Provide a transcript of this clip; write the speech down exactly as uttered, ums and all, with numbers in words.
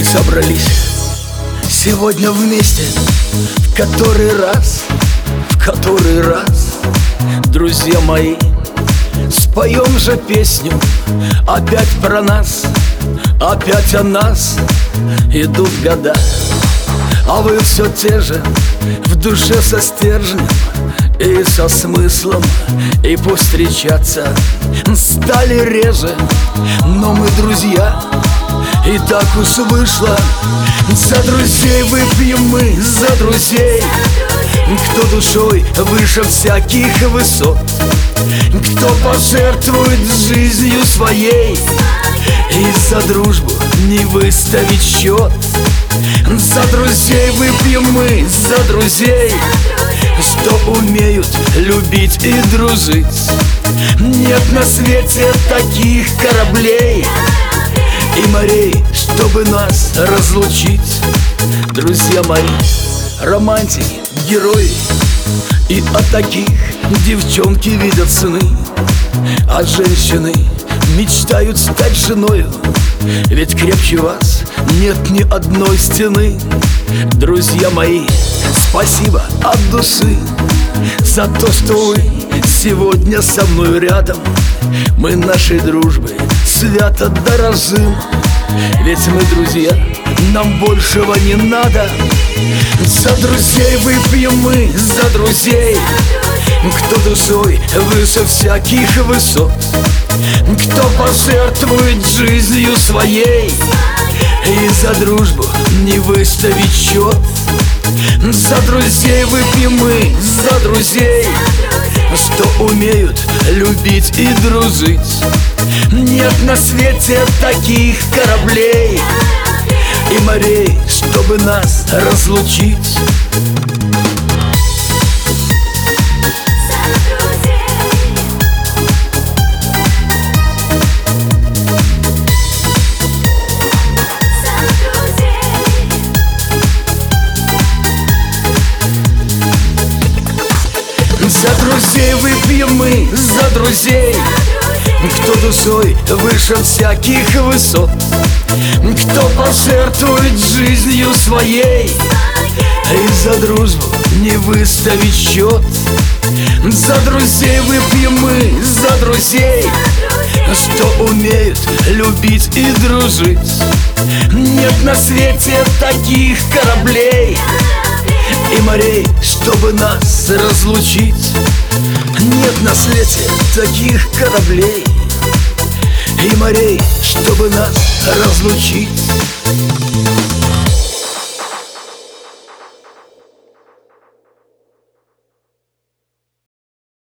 собрались сегодня вместе, в который раз, в который раз, друзья мои, споем же песню опять про нас, опять о нас. Идут года, а вы все те же, в душе со стержнем и со смыслом. И пусть встречаться стали реже, но мы друзья, и так уж вышло. За друзей выпьем мы, за друзей, кто душой выше всяких высот, кто пожертвует жизнью своей и за дружбу не выставить счет. За друзей выпьем мы, за друзей, что умеют любить и дружить. Нет на свете таких кораблей и морей, чтобы нас разлучить. Друзья мои, романтики, герои, и от таких девчонки видят сны, а женщины мечтают стать женою, ведь крепче вас нет ни одной стены. Друзья мои, спасибо от души за то, что вы сегодня со мной рядом. Мы нашей дружбой свято дорожим, ведь мы друзья, нам большего не надо. За друзей выпьем мы, за друзей, кто душой выше всяких высот, кто пожертвует жизнью своей и за дружбу не выставить счет. За друзей выпьем мы, за друзей, что умеют любить и дружить. Нет на свете таких кораблей и морей, чтобы нас разлучить. За друзей выпьем мы, за друзей, кто душой выше всяких высот, кто пожертвует жизнью своей и за дружбу не выставить счет. За друзей выпьем мы, за друзей, что умеют любить и дружить. Нет на свете таких кораблей и морей, чтобы нас разлучить. Нет на свете таких кораблей и морей, чтобы нас разлучить.